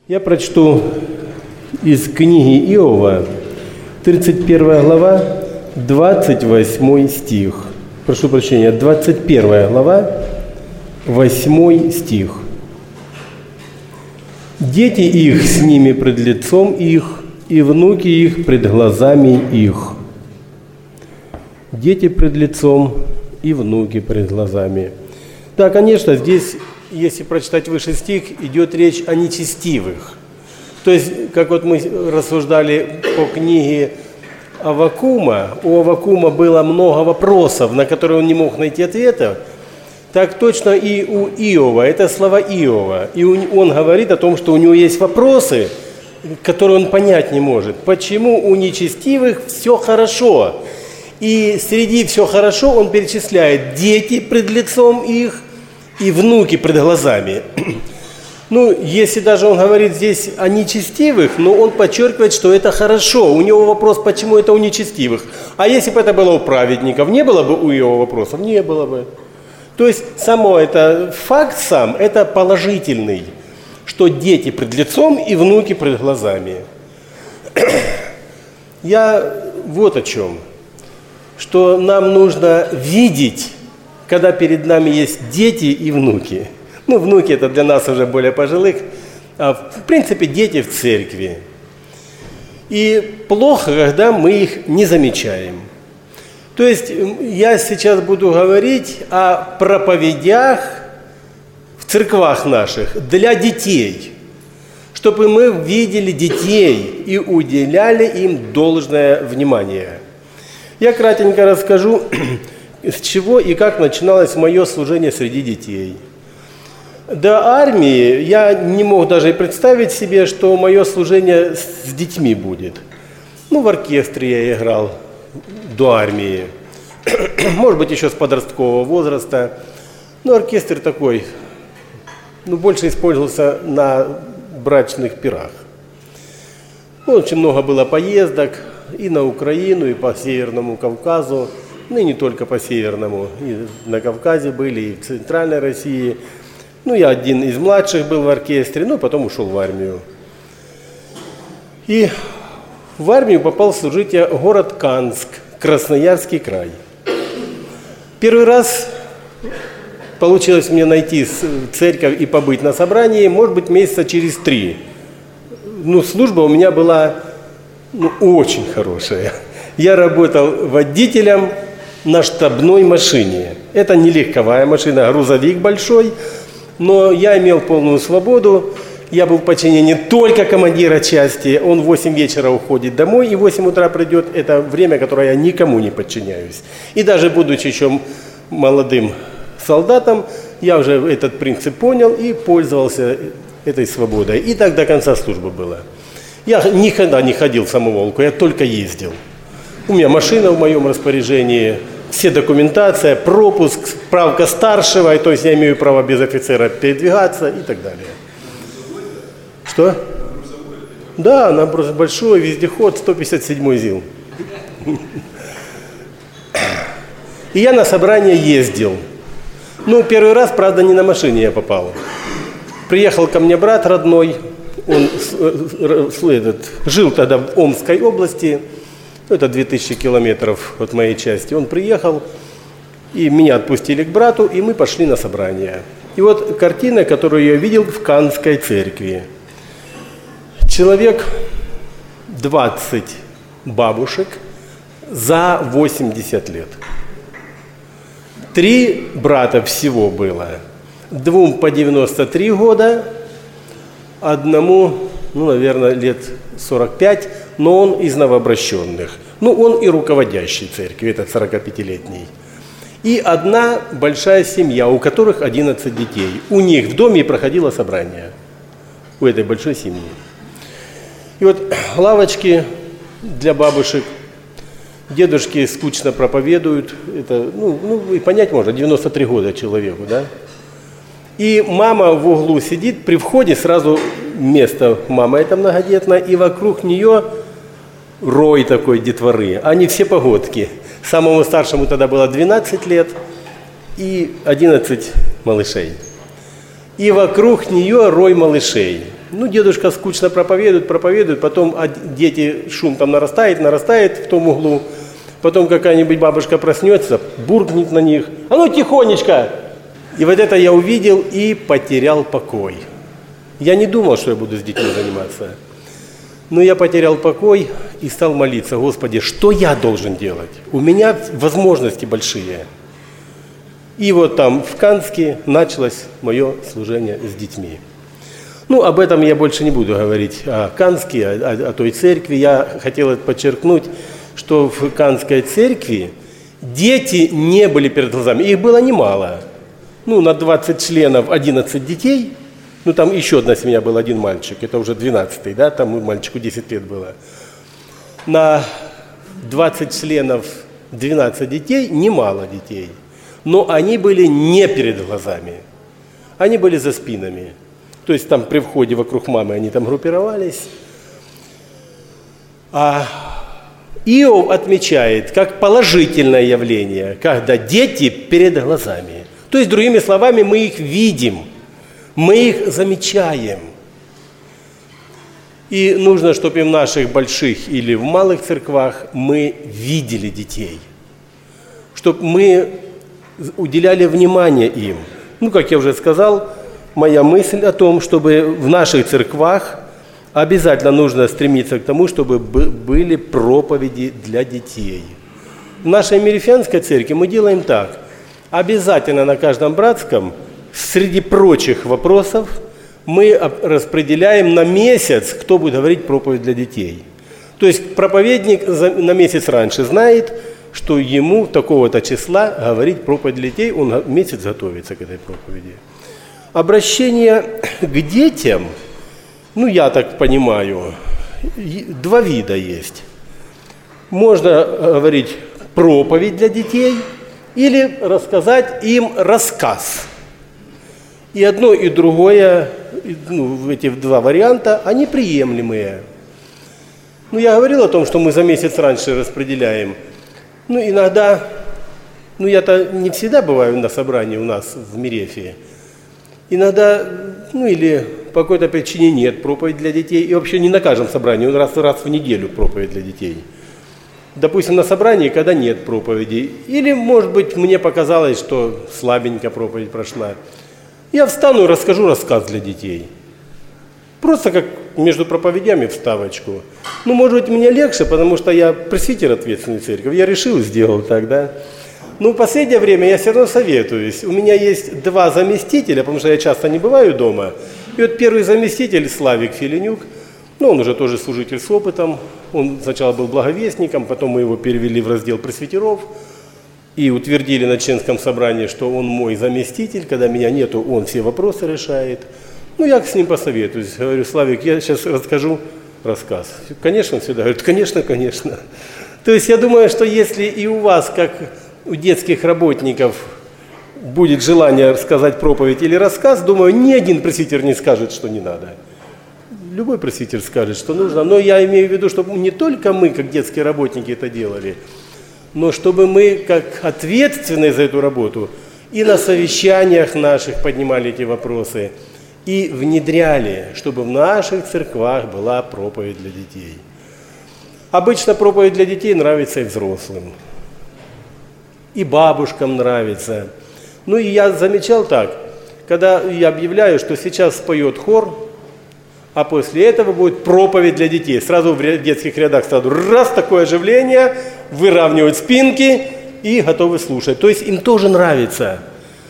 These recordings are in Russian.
Я прочту из книги Иова, 31 глава, 28 стих. Прошу прощения, 21 глава, 8 стих. «Дети их с ними пред лицом их, и внуки их пред глазами их». Дети пред лицом и внуки пред глазами. Да, конечно, здесь, если прочитать выше стих, идет речь о нечестивых. То есть, как вот мы рассуждали по книге Аввакума, у Аввакума было много вопросов, на которые он не мог найти ответа, так точно и у Иова, это слова Иова. И он говорит о том, что у него есть вопросы, которые он понять не может. Почему у нечестивых все хорошо? И среди «все хорошо» он перечисляет дети пред лицом их и внуки пред глазами. Ну, если даже он говорит здесь о нечестивых, но он подчеркивает, что это хорошо. У него вопрос, почему это у нечестивых. А если бы это было у праведников, не было бы у его вопросов? Не было бы. То есть, само это факт сам, это положительный, что дети пред лицом и внуки пред глазами. Я вот о чем. Что нам нужно видеть, когда перед нами есть дети и внуки. Ну, внуки это для нас уже более пожилых, а в принципе дети в церкви. И плохо, когда мы их не замечаем. То есть я сейчас буду говорить о проповедях в церквах наших для детей, чтобы мы видели детей и уделяли им должное внимание. Я кратенько расскажу, с чего и как начиналось мое служение среди детей. До армии я не мог даже и представить себе, что мое служение с детьми будет. Ну, в оркестре я играл до армии, может быть, еще с подросткового возраста. Но оркестр такой, больше использовался на брачных пирах. Очень много было поездок и на Украину, и по Северному Кавказу, ну и не только по Северному, и на Кавказе были, и в Центральной России. Ну, я один из младших был в оркестре, потом ушел в армию. И в армию попал служить я в город Канск, Красноярский край. Первый раз получилось мне найти церковь и побыть на собрании, может быть, месяца через 3. Служба у меня была очень хорошая. Я работал водителем на штабной машине. Это не легковая машина, а грузовик большой. Но я имел полную свободу. Я был в подчинении только командира части. Он в 8 вечера уходит домой и в 8 утра придет. Это время, которое я никому не подчиняюсь. И даже будучи еще молодым солдатом, я уже этот принцип понял и пользовался этой свободой. И так до конца службы было. Я никогда не ходил в самоволку, я только ездил. У меня машина в моем распоряжении, все документация, пропуск, справка старшего, то есть я имею право без офицера передвигаться и так далее. Что? Да, наброс большой, вездеход, 157 ЗИЛ. И я на собрание ездил. Первый раз, правда, не на машине я попал. Приехал ко мне брат родной, он жил тогда в Омской области, это 2000 километров от моей части. Он приехал, и меня отпустили к брату, и мы пошли на собрание. И вот картина, которую я видел в Канской церкви. Человек 20 бабушек за 80 лет. 3 брата всего было. 2 по 93 года, одному, наверное, лет 45, но он из новообращенных. Он и руководящий церкви, этот 45-летний. И одна большая семья, у которых 11 детей. У них в доме проходило собрание, у этой большой семьи. И вот лавочки для бабушек, дедушки скучно проповедуют. Это, и понять можно, 93 года человеку, да? И мама в углу сидит, при входе сразу место, мама эта многодетная, и вокруг нее рой такой детворы. Они все погодки. Самому старшему тогда было 12 лет и 11 малышей. И вокруг нее рой малышей. Ну, дедушка скучно проповедует, потом дети, шум там нарастает в том углу, потом какая-нибудь бабушка проснется, буркнет на них: «А ну, тихонечко!» И вот это я увидел и потерял покой. Я не думал, что я буду с детьми заниматься. Но я потерял покой и стал молиться: Господи, что я должен делать? У меня возможности большие. И вот там, в Канске, началось мое служение с детьми. Ну, об этом я больше не буду говорить, о Канске, о той церкви. Я хотел подчеркнуть, что в Канской церкви дети не были перед глазами. Их было немало. Ну, на 20 членов 11 детей. Ну, там еще одна семья была, один мальчик. Это уже 12-й, да, там мальчику 10 лет было. На 20 членов 12 детей, немало детей. Но они были не перед глазами. Они были за спинами. То есть там при входе вокруг мамы они там группировались. А Иов отмечает как положительное явление, когда дети перед глазами. То есть, другими словами, мы их видим, мы их замечаем. И нужно, чтобы и в наших больших или в малых церквах мы видели детей, чтобы мы уделяли внимание им. Ну, как я уже сказал, моя мысль о том, чтобы в наших церквах обязательно нужно стремиться к тому, чтобы были проповеди для детей. В нашей Мерефянской церкви мы делаем так. Обязательно на каждом братском, среди прочих вопросов, мы распределяем на месяц, кто будет говорить проповедь для детей. То есть проповедник на месяц раньше знает, что ему такого-то числа говорить проповедь для детей, он месяц готовится к этой проповеди. Обращение к детям, ну, я так понимаю, два вида есть. Можно говорить проповедь для детей или рассказать им рассказ. И одно, и другое, ну, эти два варианта, они приемлемые. Ну, я говорил о том, что мы за месяц раньше распределяем. Ну, иногда, ну, я-то не всегда бываю на собрании у нас в Мерефе. Иногда, ну, или по какой-то причине нет проповедь для детей. И вообще не на каждом собрании, раз в неделю проповедь для детей. Допустим, на собрании, когда нет проповеди. Или, может быть, мне показалось, что слабенько проповедь прошла. Я встану и расскажу рассказ для детей. Просто как между проповедями вставочку. Ну, может быть, мне легче, потому что я пресвитер ответственной церкви. Я решил, сделал так, да. Но в последнее время я все равно советуюсь. У меня есть два заместителя, потому что я часто не бываю дома. И вот первый заместитель Славик Филинюк, ну, он уже тоже служитель с опытом. Он сначала был благовестником, потом мы его перевели в раздел пресвитеров. И утвердили на членском собрании, что он мой заместитель. Когда меня нету, он все вопросы решает. Ну, я с ним посоветуюсь. Говорю: Славик, я сейчас расскажу рассказ. Конечно, он всегда говорит: конечно, конечно. То есть я думаю, что если и у вас, как у детских работников, будет желание рассказать проповедь или рассказ, думаю, ни один пресвитер не скажет, что не надо. Любой пресвитер скажет, что нужно. Но я имею в виду, чтобы не только мы, как детские работники, это делали, но чтобы мы, как ответственные за эту работу, и на совещаниях наших поднимали эти вопросы, и внедряли, чтобы в наших церквах была проповедь для детей. Обычно проповедь для детей нравится и взрослым, и бабушкам нравится. Ну и я замечал так, когда я объявляю, что сейчас споет хор, а после этого будет проповедь для детей. Сразу в детских рядах сразу раз такое оживление, выравнивают спинки и готовы слушать. То есть им тоже нравится.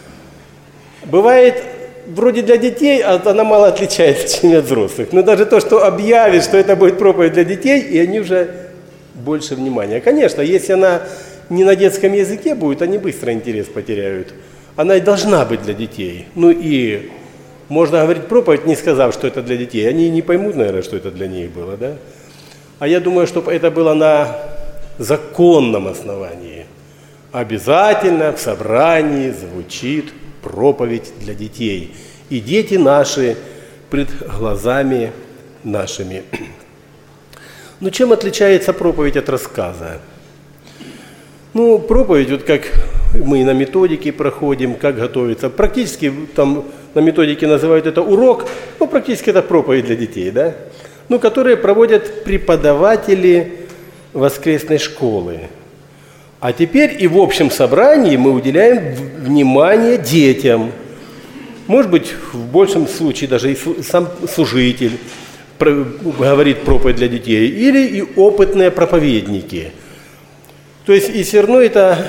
Бывает, вроде для детей, а она мало отличается, чем от взрослых. Но даже то, что объявит, что это будет проповедь для детей, и они уже больше внимания. Конечно, если она не на детском языке будет, они быстро интерес потеряют. Она и должна быть для детей. Ну и можно говорить проповедь, не сказав, что это для детей. Они не поймут, наверное, что это для них было, да? А я думаю, чтобы это было на законном основании. Обязательно в собрании звучит проповедь для детей. И дети наши пред глазами нашими. Ну, чем отличается проповедь от рассказа? Ну, проповедь, вот как мы на методике проходим, как готовиться. Практически там на методике называют это урок, ну, практически это проповедь для детей, да? Ну, которые проводят преподаватели воскресной школы. А теперь и в общем собрании мы уделяем внимание детям. Может быть, в большем случае даже и сам служитель говорит проповедь для детей, или и опытные проповедники. То есть и все равно это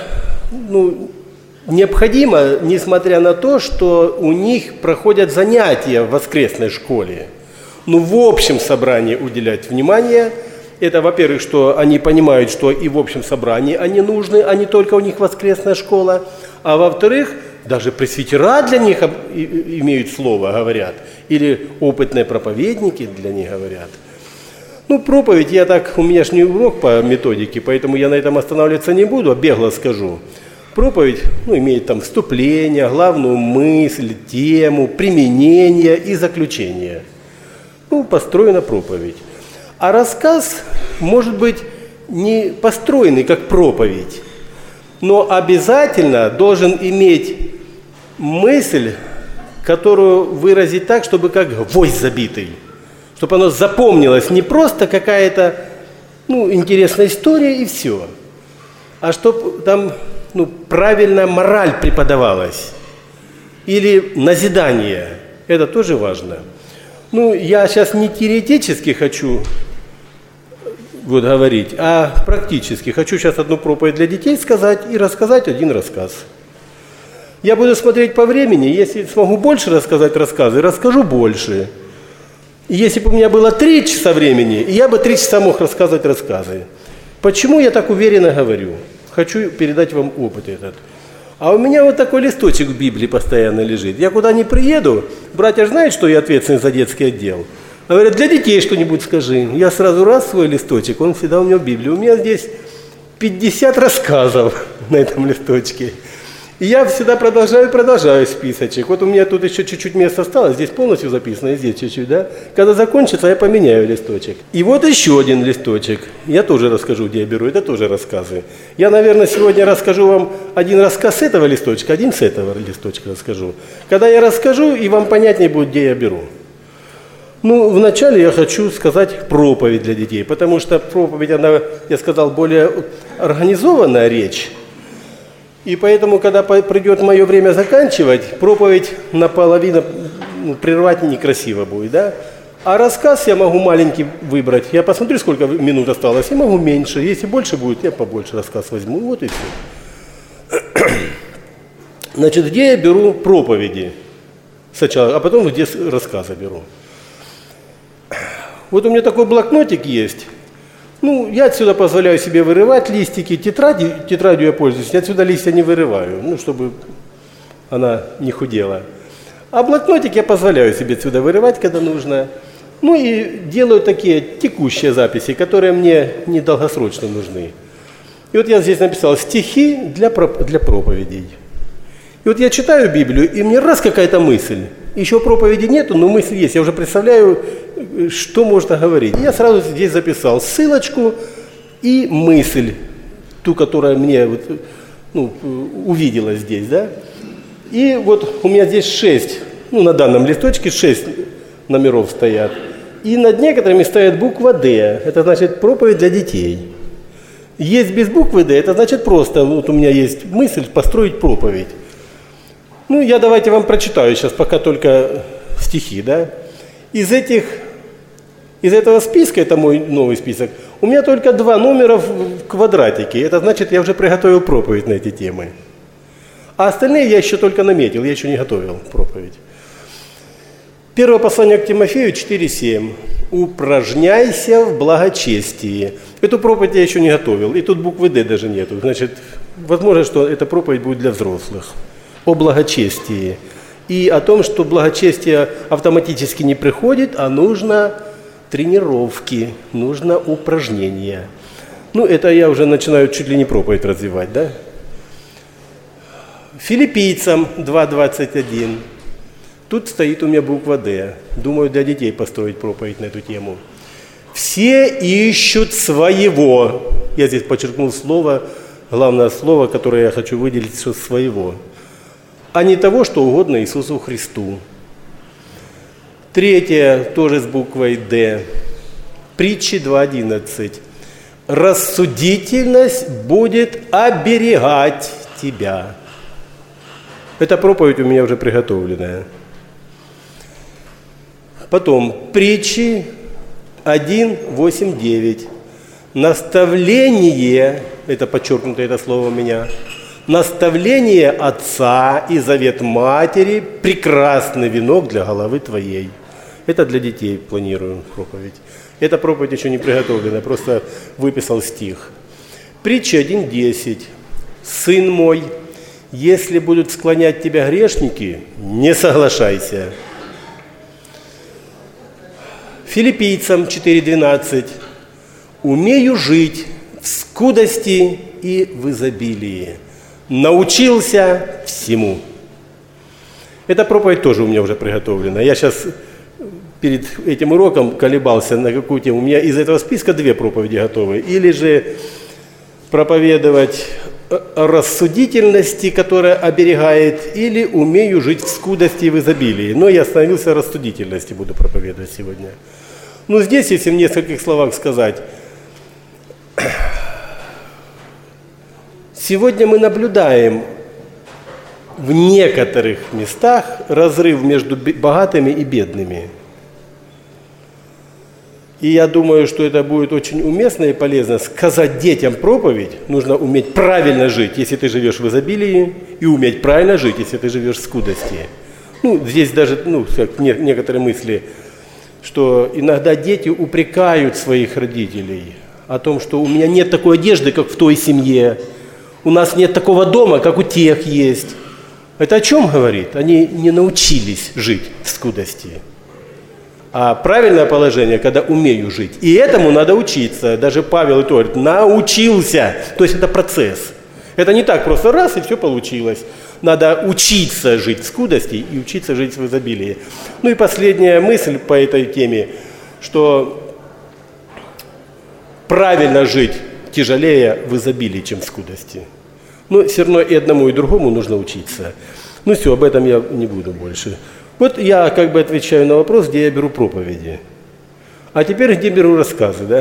необходимо, несмотря на то, что у них проходят занятия в воскресной школе. Но в общем собрании уделять внимание, это, во-первых, что они понимают, что и в общем собрании они нужны, а не только у них воскресная школа, а во-вторых, даже пресвитера для них имеют слово, говорят, или опытные проповедники для них говорят. Ну, проповедь, у меня ж не урок по методике, поэтому я на этом останавливаться не буду, а бегло скажу. Проповедь, имеет там вступление, главную мысль, тему, применение и заключение. Построена проповедь. А рассказ может быть не построенный как проповедь, но обязательно должен иметь мысль, которую выразить так, чтобы как гвоздь забитый, чтобы оно запомнилось, не просто какая-то интересная история и все, а чтобы там правильно мораль преподавалась или назидание. Это тоже важно. Я сейчас не теоретически хочу говорить, а практически. Хочу сейчас одну проповедь для детей сказать и рассказать один рассказ. Я буду смотреть по времени, если смогу больше рассказать рассказы, расскажу больше. И если бы у меня было 3 часа времени, я бы 3 часа мог рассказывать рассказы. Почему я так уверенно говорю? Хочу передать вам опыт этот. А у меня вот такой листочек в Библии постоянно лежит. Я куда ни приеду, братья же знают, что я ответственный за детский отдел. Говорят, для детей что-нибудь скажи. Я сразу свой листочек, он всегда у меня в Библии. У меня здесь 50 рассказов на этом листочке. И я всегда продолжаю списочек. Вот у меня тут еще чуть-чуть места осталось, здесь полностью записано, и здесь чуть-чуть, да? Когда закончится, я поменяю листочек. И вот еще один листочек. Я тоже расскажу, где я беру, это тоже рассказы. Я, наверное, сегодня расскажу вам один рассказ с этого листочка, один с этого листочка расскажу. Когда я расскажу, и вам понятнее будет, где я беру. Вначале я хочу сказать проповедь для детей, потому что проповедь, она, я сказал, более организованная речь. И поэтому, когда придет мое время заканчивать, проповедь наполовину прервать некрасиво будет, да? А рассказ я могу маленький выбрать. Я посмотрю, сколько минут осталось, и могу меньше. Если больше будет, я побольше рассказ возьму. Вот и все. Значит, где я беру проповеди сначала, а потом где рассказы беру. Вот у меня такой блокнотик есть. Я отсюда позволяю себе вырывать листики, тетрадью я пользуюсь, я отсюда листья не вырываю, чтобы она не худела. А блокнотик я позволяю себе отсюда вырывать, когда нужно. И делаю такие текущие записи, которые мне недолгосрочно нужны. И вот я здесь написал стихи для проповедей. И вот я читаю Библию, и мне какая-то мысль. Еще проповеди нету, но мысль есть. Я уже представляю, что можно говорить. Я сразу здесь записал ссылочку и мысль, ту, которая мне увидела здесь, да. И вот у меня здесь 6, на данном листочке 6 номеров стоят. И над некоторыми стоит буква «Д». Это значит проповедь для детей. Есть без буквы «Д», это значит просто, у меня есть мысль построить проповедь. Давайте вам прочитаю сейчас пока только стихи, да. Из этого списка, это мой новый список, у меня только 2 номера в квадратике. Это значит, я уже приготовил проповедь на эти темы. А остальные я еще только наметил, я еще не готовил проповедь. Первое послание к Тимофею 4:7. «Упражняйся в благочестии». Эту проповедь я еще не готовил, и тут буквы «Д» даже нету. Значит, возможно, что эта проповедь будет для взрослых. О благочестии. И о том, что благочестие автоматически не приходит, а нужно тренировки, нужно упражнения. Это я уже начинаю чуть ли не проповедь развивать, да? Филиппийцам 2:21. Тут стоит у меня буква «Д». Думаю, для детей построить проповедь на эту тему. «Все ищут своего». Я здесь подчеркнул главное слово, которое я хочу выделить, что «своего». А не того, что угодно Иисусу Христу. Третье тоже с буквой «Д». Притчи 2:11. Рассудительность будет оберегать тебя. Эта проповедь у меня уже приготовленная. Потом Притчи 1:8-9. Наставление, это подчеркнуто это слово у меня, наставление отца и завет матери – прекрасный венок для головы твоей. Это для детей планирую проповедь. Эта проповедь еще не приготовлена, просто выписал стих. Притча 1:10. Сын мой, если будут склонять тебя грешники, не соглашайся. Филиппийцам 4:12. Умею жить в скудости и в изобилии. Научился всему. Эта проповедь тоже у меня уже приготовлена. Я сейчас перед этим уроком колебался, на какую тему. У меня из этого списка 2 проповеди готовы. Или же проповедовать о рассудительности, которая оберегает, или умею жить в скудости и в изобилии. Но я остановился о рассудительности, буду проповедовать сегодня. Ну, здесь, если в нескольких словах сказать, сегодня мы наблюдаем в некоторых местах разрыв между богатыми и бедными. И я думаю, что это будет очень уместно и полезно сказать детям проповедь. Нужно уметь правильно жить, если ты живешь в изобилии, и уметь правильно жить, если ты живешь в скудости. Ну, здесь даже некоторые мысли, что иногда дети упрекают своих родителей о том, что у меня нет такой одежды, как в той семье, у нас нет такого дома, как у тех есть. Это о чем говорит? Они не научились жить в скудости. А правильное положение, когда умею жить. И этому надо учиться. Даже Павел и то говорит, научился. То есть это процесс. Это не так просто раз и все получилось. Надо учиться жить в скудости и учиться жить в изобилии. Ну и последняя мысль по этой теме, что правильно жить тяжелее в изобилии, чем в скудости. Но все равно и одному, и другому нужно учиться. Ну все, об этом я не буду больше. Вот я как бы отвечаю на вопрос, где я беру проповеди. А теперь где беру рассказы, да?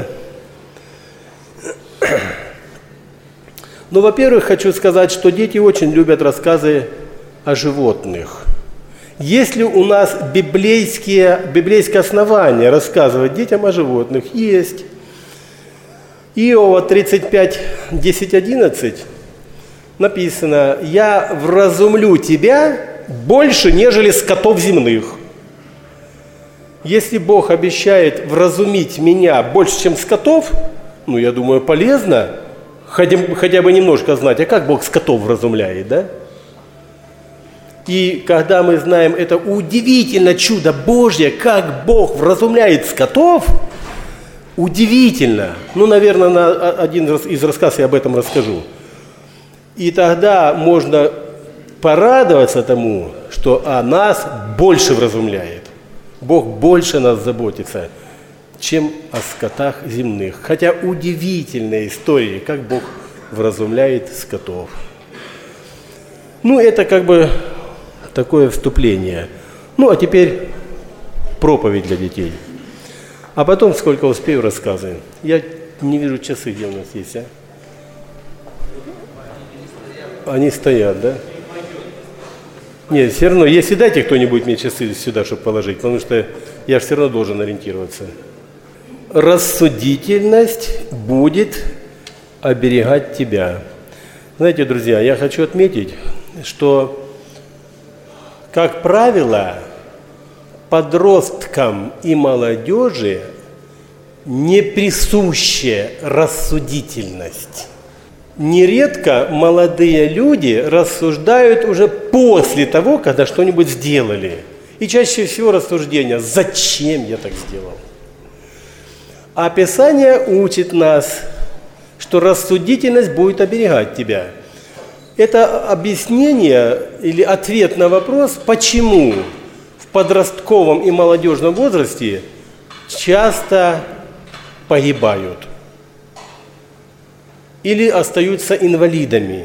Ну, во-первых, хочу сказать, что дети очень любят рассказы о животных. Есть ли у нас библейское основание рассказывать детям о животных? Есть. Иова 35, 10, 11 написано: «Я вразумлю тебя больше, нежели скотов земных». Если Бог обещает вразумить меня больше, чем скотов, ну, я думаю, полезно хотя бы немножко знать, а как Бог скотов вразумляет, да? И когда мы знаем это удивительное чудо Божье, как Бог вразумляет скотов, удивительно. Ну, наверное, на один из рассказов я об этом расскажу. И тогда можно порадоваться тому, что о нас больше вразумляет. Бог больше нас заботится, чем о скотах земных. Хотя удивительные истории, как Бог вразумляет скотов. Ну, это как бы такое вступление. Ну, а теперь проповедь для детей. А потом, сколько успею, рассказы. Я не вижу часы, где у нас есть, а? Они стоят, да? Нет, все равно, если дайте кто-нибудь мне часы сюда, чтобы положить, потому что я же все равно должен ориентироваться. Рассудительность будет оберегать тебя. Знаете, друзья, я хочу отметить, что, как правило, подросткам и молодежи не присуща рассудительность. Нередко молодые люди рассуждают уже после того, когда что-нибудь сделали. И чаще всего рассуждение: «Зачем я так сделал?». А Писание учит нас, что рассудительность будет оберегать тебя. Это объяснение или ответ на вопрос, почему в подростковом и молодежном возрасте часто погибают или остаются инвалидами.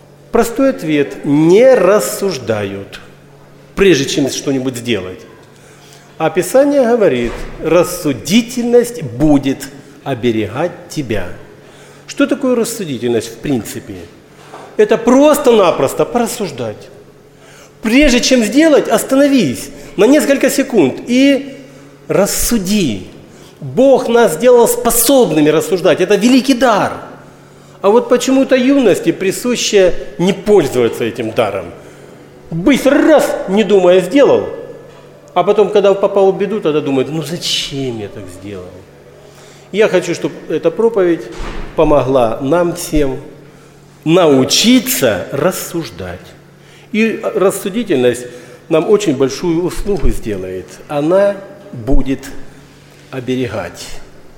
Простой ответ: не рассуждают, прежде чем что-нибудь сделать. А Писание говорит, рассудительность будет оберегать тебя. Что такое рассудительность в принципе? Это просто-напросто порассуждать. Прежде чем сделать, остановись на несколько секунд и рассуди. Бог нас сделал способными рассуждать. Это великий дар. А вот почему-то юности присуще не пользоваться этим даром. Быстро раз, не думая, сделал. А потом, когда попал в беду, тогда думает, ну зачем я так сделал? Я хочу, чтобы эта проповедь помогла нам всем научиться рассуждать. И рассудительность нам очень большую услугу сделает. Она будет оберегать.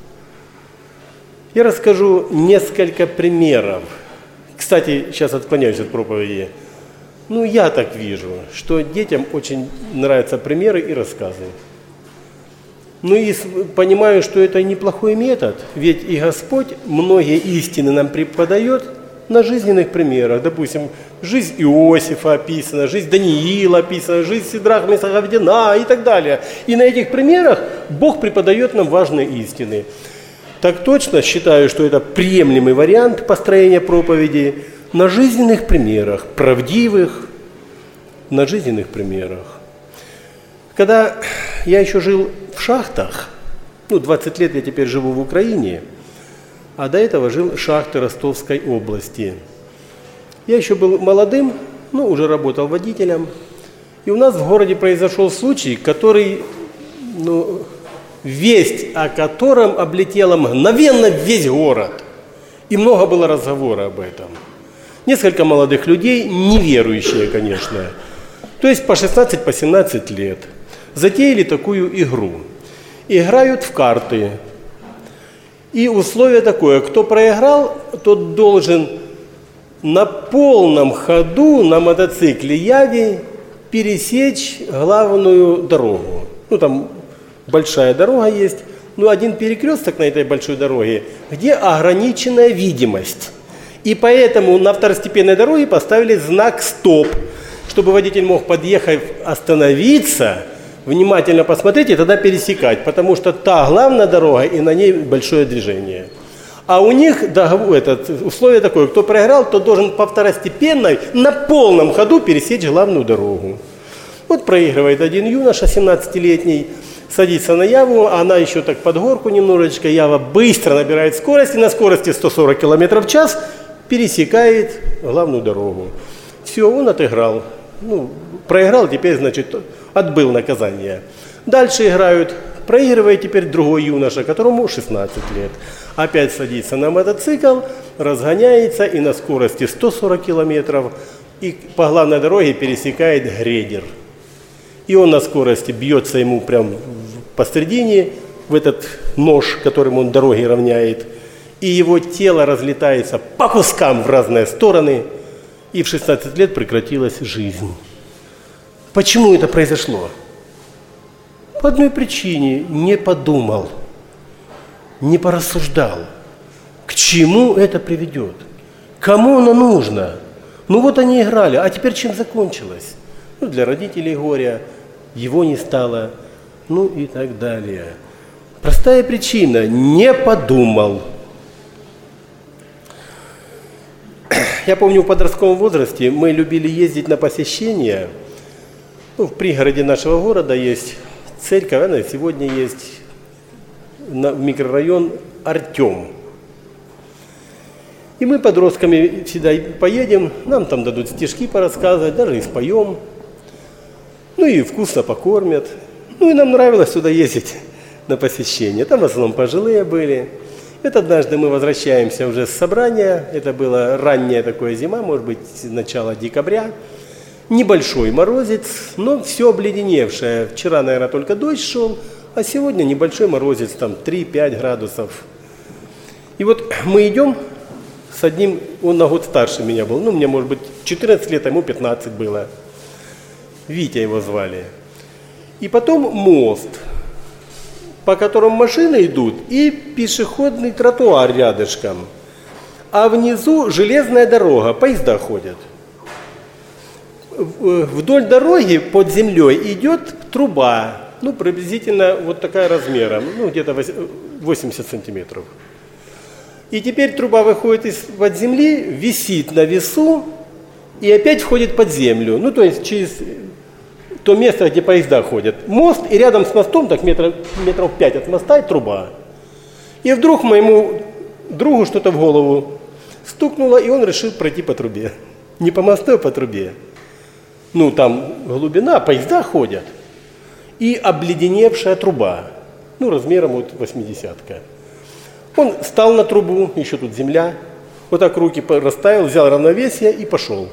Я расскажу несколько примеров. Кстати, сейчас отклоняюсь от проповеди. Я так вижу, что детям очень нравятся примеры и рассказы. И понимаю, что это неплохой метод, ведь и Господь многие истины нам преподает на жизненных примерах. Допустим, жизнь Иосифа описана, жизнь Даниила описана, жизнь Сидраха, Месаха, Авдея и так далее. И на этих примерах Бог преподает нам важные истины. Так точно считаю, что это приемлемый вариант построения проповеди на жизненных примерах, правдивых, на жизненных примерах. Когда я еще жил в шахтах, 20 лет я теперь живу в Украине, а до этого жил в шахте Ростовской области. Я еще был молодым, уже работал водителем, и у нас в городе произошел случай, который, весть о котором облетела мгновенно весь город. И много было разговора об этом. Несколько молодых людей, неверующие, конечно, то есть по 16, по 17 лет, затеяли такую игру. Играют в карты. И условие такое, кто проиграл, тот должен на полном ходу на мотоцикле Яви пересечь главную дорогу. Там большая дорога есть, один перекресток на этой большой дороге, где ограниченная видимость. И поэтому на второстепенной дороге поставили знак «Стоп», чтобы водитель мог, подъехать, остановиться, внимательно посмотреть и тогда пересекать, потому что та главная дорога и на ней большое движение. А у них условие такое, кто проиграл, тот должен по второстепенной на полном ходу пересечь главную дорогу. Проигрывает один юноша, 17-летний, садится на Яву, она еще так под горку немножечко, Ява быстро набирает скорость и на скорости 140 км в час пересекает главную дорогу. Все, он отыграл. Проиграл, теперь, значит, отбыл наказание. Дальше играют. Проигрывает теперь другой юноша, которому 16 лет. Опять садится на мотоцикл, разгоняется и на скорости 140 километров и по главной дороге пересекает грейдер. И он на скорости бьется ему прям посередине, в этот нож, которым он дороги равняет. И его тело разлетается по кускам в разные стороны. И в 16 лет прекратилась жизнь. Почему это произошло? По одной причине: не подумал, не порассуждал, к чему это приведет, кому оно нужно. Они играли, а теперь чем закончилось? Для родителей горя, его не стало, и так далее. Простая причина: не подумал. Я помню, в подростковом возрасте мы любили ездить на посещения. В пригороде нашего города есть церковь, она сегодня есть, в микрорайон Артем. И мы подростками всегда поедем, нам там дадут стишки порассказывать, даже и споем. И вкусно покормят. И нам нравилось сюда ездить на посещения. Там в основном пожилые были. Однажды мы возвращаемся уже с собрания. Это было ранняя такая зима, может быть, начало декабря. Небольшой морозец, но все обледеневшее. Вчера, наверное, только дождь шел, а сегодня небольшой морозец, там 3-5 градусов. И мы идем с одним, он на год старше меня был, мне, может быть, 14 лет, а ему 15 было. Витя его звали. И потом мост, по которому машины идут, и пешеходный тротуар рядышком. А внизу железная дорога, поезда ходят. Вдоль дороги под землей идет труба, ну, приблизительно вот такая размером, ну, где-то 80 сантиметров. И теперь труба выходит из-под земли, висит на весу и опять входит под землю. Ну, то есть через то место, где поезда ходят. Мост, и рядом с мостом, так метров 5 от моста, и труба. И вдруг моему другу что-то в голову стукнуло, и он решил пройти по трубе. Не по мосту, а по трубе. Ну, там глубина, поезда ходят. И обледеневшая труба, ну, размером вот 80-ка. Он встал на трубу, еще тут земля, вот так руки расставил, взял равновесие и пошел.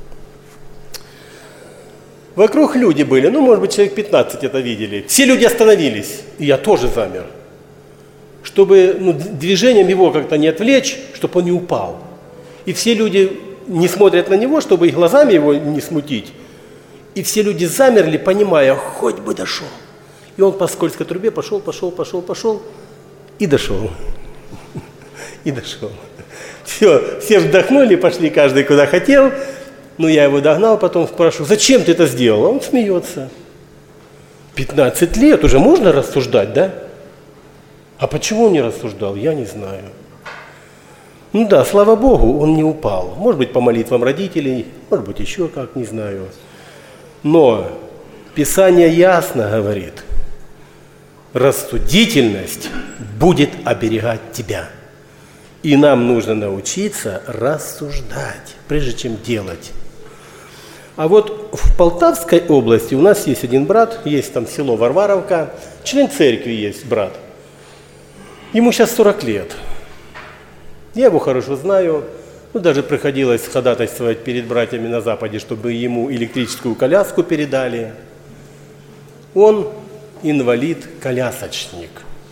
Вокруг люди были, ну, может быть, человек 15 это видели. Все люди остановились, и я тоже замер. Чтобы движением его как-то не отвлечь, чтобы он не упал. И все люди не смотрят на него, чтобы и глазами его не смутить. И все люди замерли, понимая, хоть бы дошел. И он по скользкой трубе пошел, и дошел. И дошел. Все вдохнули, пошли каждый куда хотел. Ну, я его догнал, потом спрашиваю, зачем ты это сделал? А он смеется. 15 лет, уже можно рассуждать, да? А почему он не рассуждал, я не знаю. Ну да, слава Богу, он не упал. Может быть, по молитвам родителей, может быть, еще как, не знаю. Но Писание ясно говорит, рассудительность будет оберегать тебя. И нам нужно научиться рассуждать, прежде чем делать. А вот в Полтавской области у нас есть один брат, есть там село Варваровка, член церкви есть брат. Ему сейчас 40 лет. Я его хорошо знаю. Ну, даже приходилось ходатайствовать перед братьями на Западе, чтобы ему электрическую коляску передали. Он инвалид-колясочник.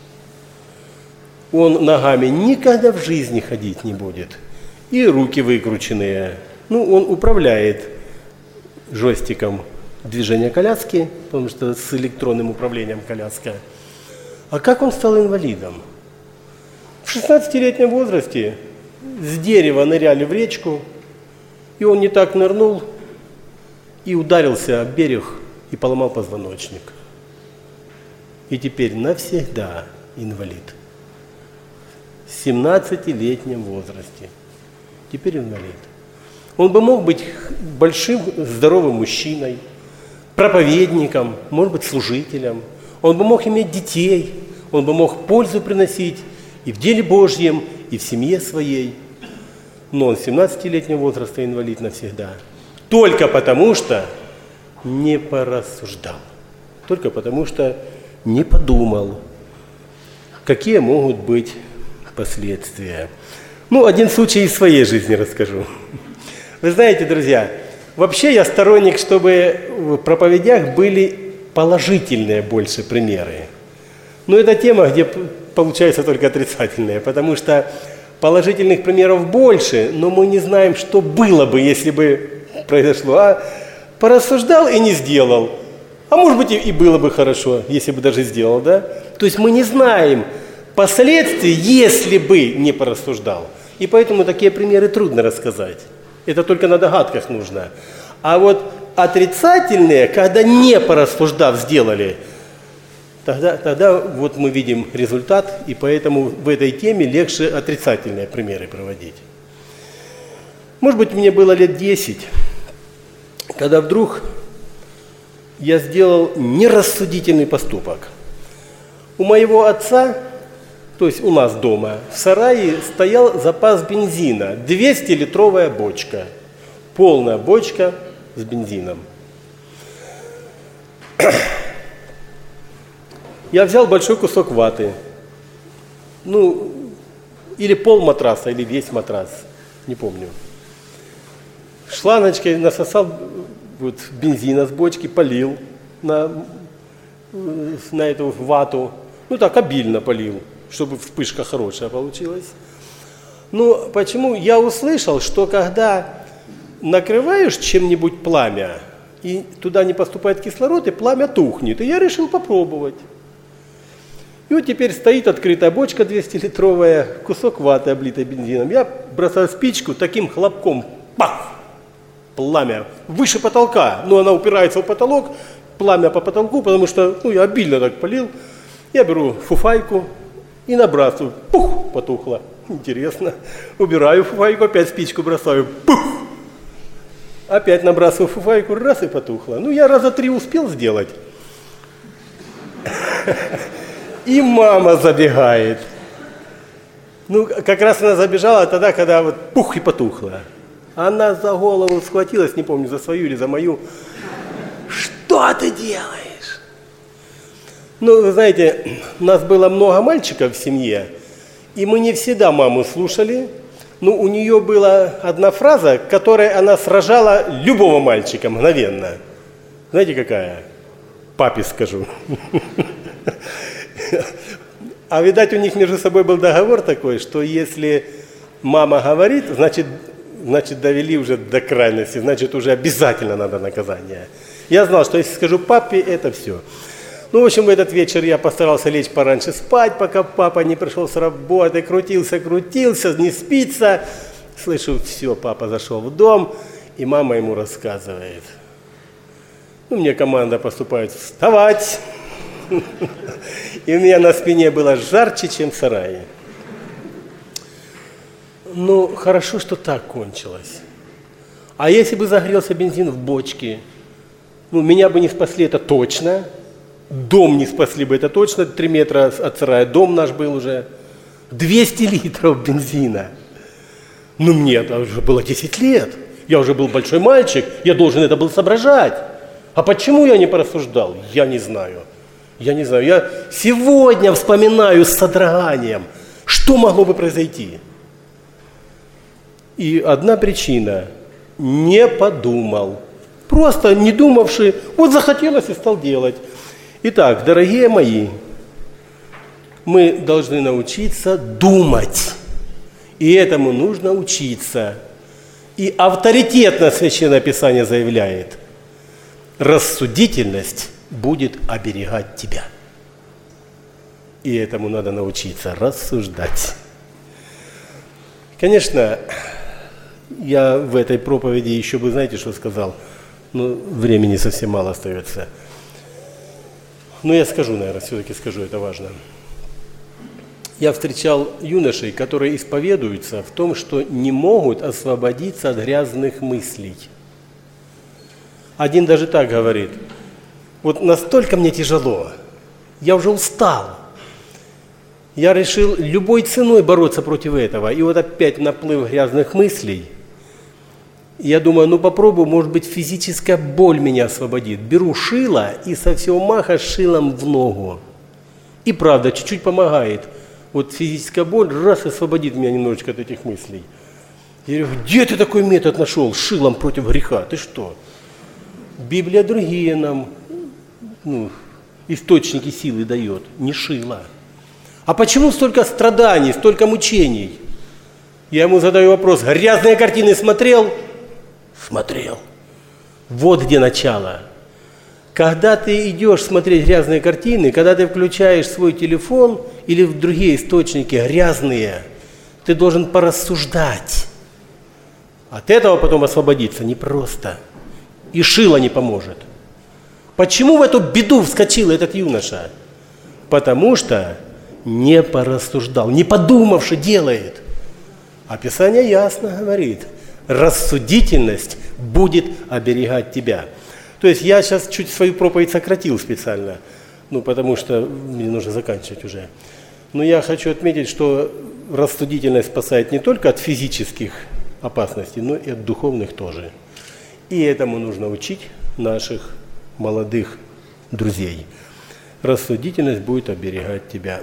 Он ногами никогда в жизни ходить не будет. И руки выкрученные. Ну, он управляет джойстиком движения коляски, потому что с электронным управлением коляска. А как он стал инвалидом? В 16-летнем возрасте с дерева ныряли в речку, и он не так нырнул, и ударился об берег, и поломал позвоночник. И теперь навсегда инвалид. В 17-летнем возрасте. Теперь инвалид. Он бы мог быть большим, здоровым мужчиной, проповедником, может быть, служителем. Он бы мог иметь детей, он бы мог пользу приносить и в деле Божьем, и в семье своей. Но он с 17-летнего возраста инвалид навсегда. Только потому, что не порассуждал. Только потому, что не подумал, какие могут быть последствия. Ну, один случай из своей жизни расскажу. Вы знаете, друзья, вообще я сторонник, чтобы в проповедях были положительные больше примеры. Но это тема, где получается только отрицательные, потому что положительных примеров больше, но мы не знаем, что было бы, если бы произошло. А порассуждал и не сделал. А может быть и было бы хорошо, если бы даже сделал, да? То есть мы не знаем последствий, если бы не порассуждал. И поэтому такие примеры трудно рассказать. Это только на догадках нужно. А вот отрицательные, когда не порассуждав сделали, тогда вот мы видим результат, и поэтому в этой теме легче отрицательные примеры проводить. Может быть, мне было лет 10, когда вдруг я сделал нерассудительный поступок. У моего отца, то есть у нас дома, в сарае стоял запас бензина, 200-литровая бочка, полная бочка с бензином. Я взял большой кусок ваты, ну, или пол матраса, или весь матрас, не помню. Шлангочкой насосал вот бензина с бочки, полил на эту вату, ну так обильно полил, чтобы вспышка хорошая получилась. Ну, почему? Я услышал, что когда накрываешь чем-нибудь пламя, и туда не поступает кислород, и пламя тухнет. И я решил попробовать. И вот теперь стоит открытая бочка 200-литровая, кусок ваты, облитой бензином. Я бросаю спичку, таким хлопком, пах, пламя выше потолка. Но она упирается в потолок, пламя по потолку, потому что я обильно так полил. Я беру фуфайку и набрасываю. Пух, потухло. Интересно. Убираю фуфайку, опять спичку бросаю. Пух. Опять набрасываю фуфайку, раз и потухло. Я раза 3 успел сделать. И мама забегает. Как раз она забежала тогда, когда вот пух и потухло. Она за голову схватилась, не помню, за свою или за мою. Что ты делаешь? Вы знаете, у нас было много мальчиков в семье, и мы не всегда маму слушали. Но у нее была одна фраза, которой она сражала любого мальчика мгновенно. Знаете, какая? Папе скажу. А видать, у них между собой был договор такой, что если мама говорит, значит довели уже до крайности, значит уже обязательно надо наказание. Я знал, что если скажу папе, это все. В общем, в этот вечер я постарался лечь пораньше спать, пока папа не пришел с работы, крутился, не спится. Слышу, все, папа зашел в дом, и мама ему рассказывает. Мне команда поступает вставать. И у меня на спине было жарче, чем в сарае. Хорошо, что так кончилось. А если бы загорелся бензин в бочке, меня бы не спасли, это точно. Дом не спасли бы, это точно. 3 метра от сарая дом наш был уже. 200 литров бензина. Мне это уже было 10 лет. Я уже был большой мальчик, я должен это был соображать. А почему я не порассуждал? Я не знаю. Я сегодня вспоминаю с содроганием, что могло бы произойти. И одна причина – не подумал. Просто не думавший, захотелось и стал делать. Итак, дорогие мои, мы должны научиться думать. И этому нужно учиться. И авторитетно Священное Писание заявляет: рассудительность будет оберегать тебя. И этому надо научиться рассуждать. Конечно, я в этой проповеди еще бы, знаете, что сказал? Времени совсем мало остается. Я скажу, наверное, все-таки скажу, это важно. Я встречал юношей, которые исповедуются в том, что не могут освободиться от грязных мыслей. Один даже так говорит: настолько мне тяжело, я уже устал. Я решил любой ценой бороться против этого. И опять наплыв грязных мыслей. Я думаю, попробую, может быть, физическая боль меня освободит. Беру шило и со всего маха шилом в ногу. И правда, чуть-чуть помогает. Физическая боль раз освободит меня немножечко от этих мыслей. Я говорю: где ты такой метод нашел, шилом против греха? Ты что? Библия другие нам источники силы дает, не шило. А почему столько страданий, столько мучений? Я ему задаю вопрос: грязные картины смотрел? Смотрел. Вот где начало. Когда ты идешь смотреть грязные картины, когда ты включаешь свой телефон или в другие источники грязные, ты должен порассуждать. От этого потом освободиться непросто. И шило не поможет. Почему в эту беду вскочил этот юноша? Потому что не порассуждал, не подумавши делает. А Писание ясно говорит: рассудительность будет оберегать тебя. То есть я сейчас чуть свою проповедь сократил специально, потому что мне нужно заканчивать уже. Но я хочу отметить, что рассудительность спасает не только от физических опасностей, но и от духовных тоже. И этому нужно учить наших молодых друзей. Рассудительность будет оберегать тебя.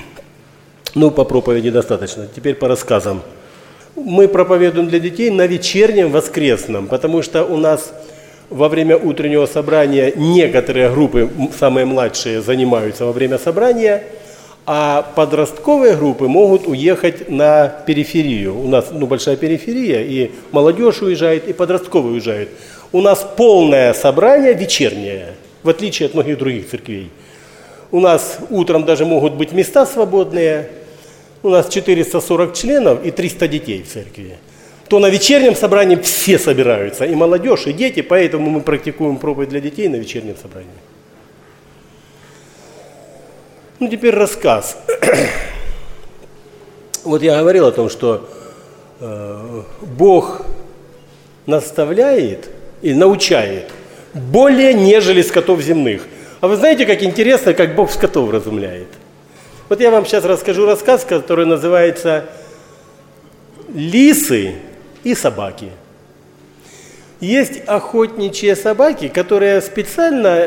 По проповеди достаточно. Теперь по рассказам. Мы проповедуем для детей на вечернем воскресном, потому что у нас во время утреннего собрания некоторые группы, самые младшие, занимаются во время собрания, а подростковые группы могут уехать на периферию. У нас большая периферия, и молодежь уезжает, и подростковые уезжают. У нас полное собрание вечернее, в отличие от многих других церквей. У нас утром даже могут быть места свободные. У нас 440 членов и 300 детей в церкви. То на вечернем собрании все собираются, и молодежь, и дети, поэтому мы практикуем проповедь для детей на вечернем собрании. Ну, теперь рассказ. Вот я говорил о том, что Бог наставляет и научает более, нежели скотов земных. А вы знаете, как интересно, как Бог скотов вразумляет? Вот я вам сейчас расскажу рассказ, который называется «Лисы и собаки». Есть охотничьи собаки, которые специально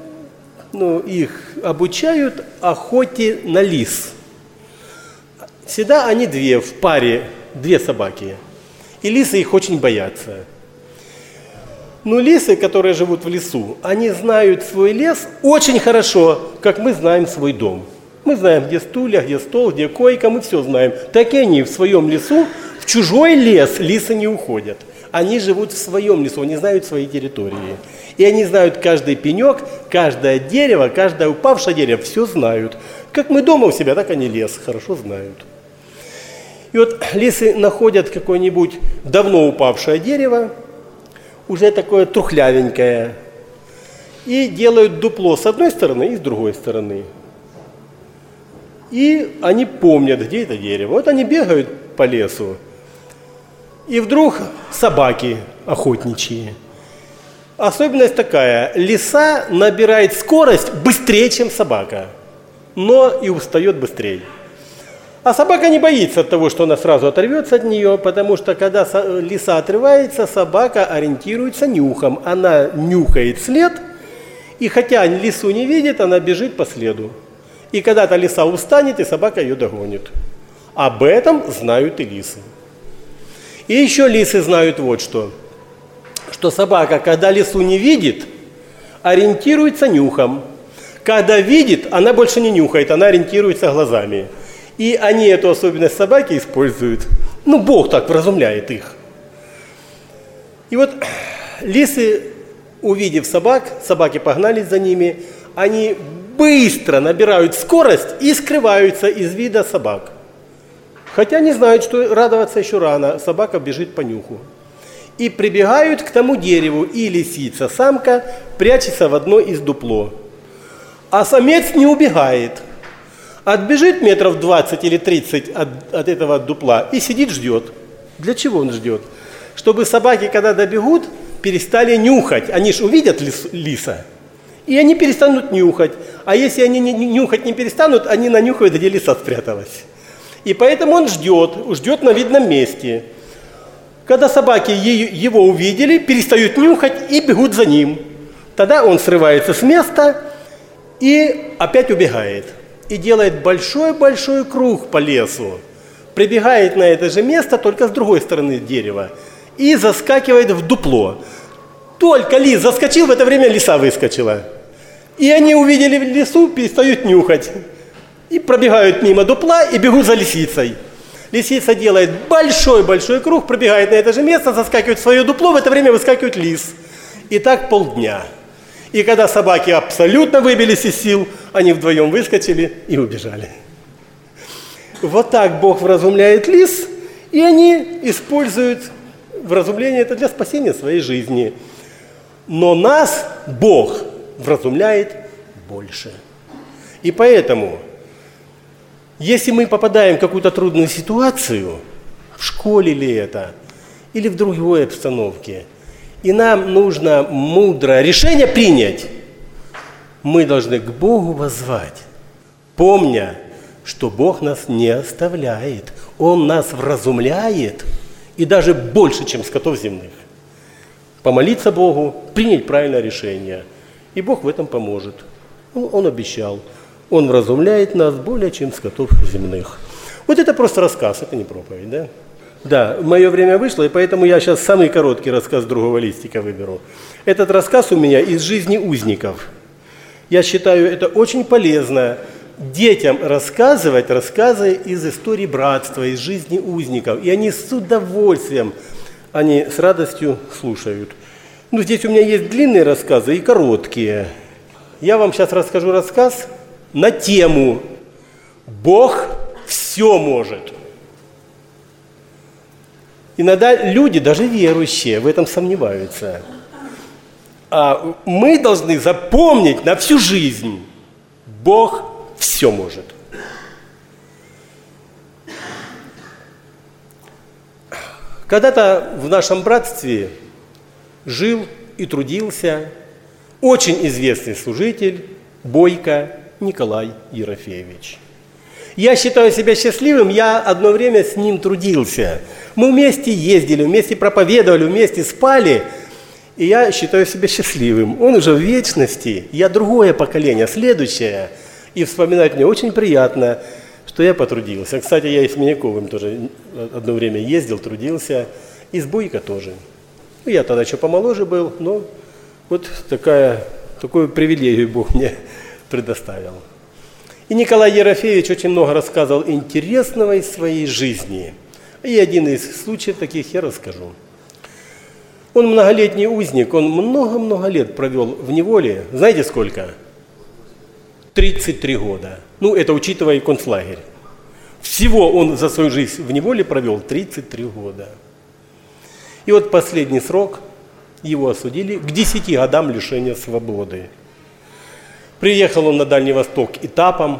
их обучают охоте на лис. Всегда они две, в паре, две собаки. И лисы их очень боятся. Но лисы, которые живут в лесу, они знают свой лес очень хорошо, как мы знаем свой дом. Мы знаем, где стулья, где стол, где койка, мы все знаем. Так и они в своем лесу, в чужой лес лисы не уходят. Они живут в своем лесу, они знают свои территории. И они знают каждый пенек, каждое дерево, каждое упавшее дерево, все знают. Как мы дома у себя, так они лес хорошо знают. И вот лисы находят какое-нибудь давно упавшее дерево, уже такое трухлявенькое, и делают дупло с одной стороны и с другой стороны. И они помнят, где это дерево. Вот они бегают по лесу, и вдруг собаки охотничьи. Особенность такая: лиса набирает скорость быстрее, чем собака, но и устает быстрее. А собака не боится от того, что она сразу оторвется от нее, потому что когда лиса отрывается, собака ориентируется нюхом. Она нюхает след, и хотя лису не видит, она бежит по следу. И когда-то лиса устанет, и собака ее догонит. Об этом знают и лисы. И еще лисы знают вот что собака, когда лису не видит, ориентируется нюхом. Когда видит, она больше не нюхает, она ориентируется глазами. И они эту особенность собаки используют. Бог так вразумляет их. И вот лисы, увидев собак, собаки погнались за ними, они быстро набирают скорость и скрываются из вида собак. Хотя не знают, что радоваться еще рано, собака бежит по нюху. И прибегают к тому дереву, и лисица, самка, прячется в одно из дупло. А самец не убегает. Отбежит метров 20 или 30 от этого дупла и сидит, ждет. Для чего он ждет? Чтобы собаки, когда добегут, перестали нюхать. Они же увидят лиса, и они перестанут нюхать. А если они нюхать не перестанут, они нанюхают, где лиса спряталась. И поэтому он ждет на видном месте. Когда собаки его увидели, перестают нюхать и бегут за ним. Тогда он срывается с места и опять убегает. И делает большой-большой круг по лесу. Прибегает на это же место, только с другой стороны дерева. И заскакивает в дупло. Только лис заскочил, в это время лиса выскочила. И они увидели лису, перестают нюхать. И пробегают мимо дупла и бегут за лисицей. Лисица делает большой-большой круг, пробегает на это же место, заскакивает в свое дупло, в это время выскакивает лис. И так полдня. И когда собаки абсолютно выбились из сил, они вдвоем выскочили и убежали. Вот так Бог вразумляет лис, и они используют вразумление это для спасения своей жизни. Но нас Бог вразумляет больше. И поэтому, если мы попадаем в какую-то трудную ситуацию, в школе ли это, или в другой обстановке, и нам нужно мудро решение принять, мы должны к Богу воззвать, помня, что Бог нас не оставляет. Он нас вразумляет, и даже больше, чем скотов земных. Помолиться Богу, принять правильное решение. И Бог в этом поможет. Он обещал. Он вразумляет нас более, чем скотов земных. Вот это просто рассказ, это не проповедь, да? Да, мое время вышло, и поэтому я сейчас самый короткий рассказ другого листика выберу. Этот рассказ у меня из жизни узников. Я считаю, это очень полезно детям рассказывать рассказы из истории братства, из жизни узников. И они с удовольствием, они с радостью слушают. Здесь у меня есть длинные рассказы и короткие. Я вам сейчас расскажу рассказ на тему «Бог все может». Иногда люди, даже верующие, в этом сомневаются. А мы должны запомнить на всю жизнь: Бог все может. Когда-то в нашем братстве жил и трудился очень известный служитель Бойко Николай Ерофеевич. Я считаю себя счастливым, я одно время с ним трудился. Мы вместе ездили, вместе проповедовали, вместе спали, и я считаю себя счастливым. Он уже в вечности, я другое поколение, следующее, и вспоминать мне очень приятно, что я потрудился. Кстати, я и с Миняковым тоже одно время ездил, трудился, и с Бойко тоже. Я тогда еще помоложе был, но вот такую привилегию Бог мне предоставил. И Николай Ерофеевич очень много рассказывал интересного из своей жизни. И один из случаев таких я расскажу. Он многолетний узник, он много-много лет провел в неволе. Знаете сколько? 33 года. Ну, это учитывая концлагерь. Всего он за свою жизнь в неволе провел 33 года. И вот последний срок его осудили к 10 годам лишения свободы. Приехал он на Дальний Восток этапом.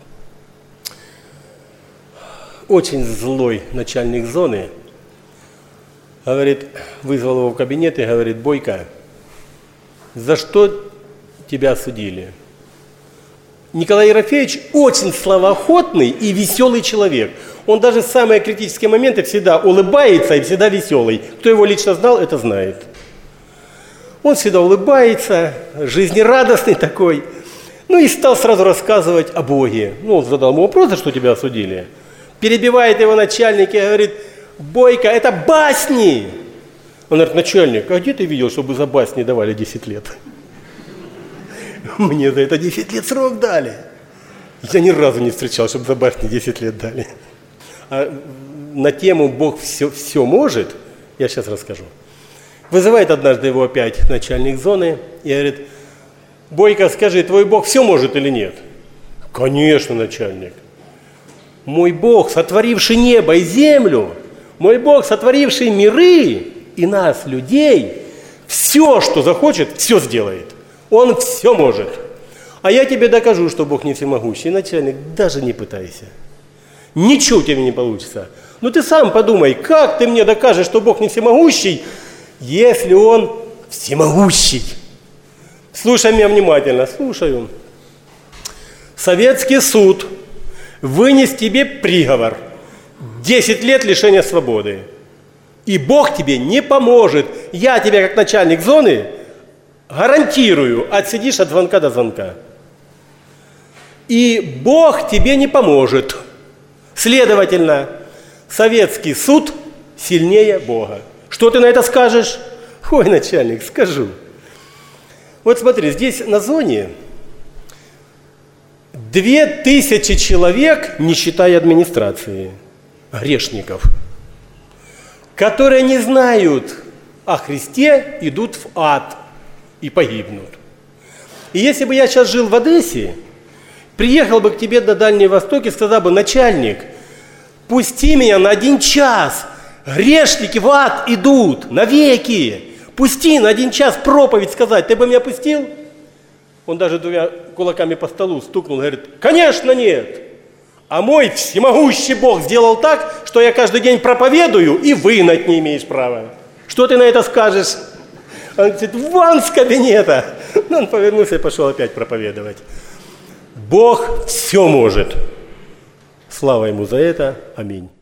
Очень злой начальник зоны, говорит, вызвал его в кабинет и говорит: Бойко, за что тебя осудили? Николай Ерофеевич очень словоохотный и веселый человек. Он даже в самые критические моменты всегда улыбается и всегда веселый. Кто его лично знал, это знает. Он всегда улыбается, жизнерадостный такой. Ну и стал сразу рассказывать о Боге. Ну, он задал ему вопрос: за что тебя осудили? Перебивает его начальник и говорит: Бойко, это басни! Он говорит: начальник, а где ты видел, чтобы за басни давали 10 лет? Мне за это 10 лет срок дали. Я ни разу не встречал, чтобы за басни 10 лет дали. А на тему «Бог все может» я сейчас расскажу. Вызывает однажды его опять начальник зоны и говорит: Бойко, скажи, твой Бог все может или нет? Конечно, начальник. Мой Бог, сотворивший небо и землю, мой Бог, сотворивший миры и нас, людей, все, что захочет, все сделает. Он все может. А я тебе докажу, что Бог не всемогущий. Начальник, даже не пытайся. Ничего у тебя не получится. Но ты сам подумай, как ты мне докажешь, что Бог не всемогущий, если Он всемогущий? Слушай меня внимательно, слушаю. Советский суд вынес тебе приговор. 10 лет лишения свободы. И Бог тебе не поможет. Я тебе, как начальник зоны, гарантирую, отсидишь от звонка до звонка. И Бог тебе не поможет. Следовательно, советский суд сильнее Бога. Что ты на это скажешь? Ой, начальник, скажу. Вот смотри, здесь на зоне 2000 человек, не считая администрации, грешников, которые не знают о Христе, идут в ад и погибнут. И если бы я сейчас жил в Одессе, приехал бы к тебе на Дальний Восток и сказал бы: начальник, пусти меня на 1 час, грешники в ад идут навеки, пусти на 1 час проповедь сказать, ты бы меня пустил? Он даже 2 кулаками по столу стукнул и говорит: конечно нет. А мой всемогущий Бог сделал так, что я каждый день проповедую, и выгнать не имеешь права. Что ты на это скажешь? Он говорит: вон с кабинета. Он повернулся и пошел опять проповедовать. Бог все может. Слава Ему за это. Аминь.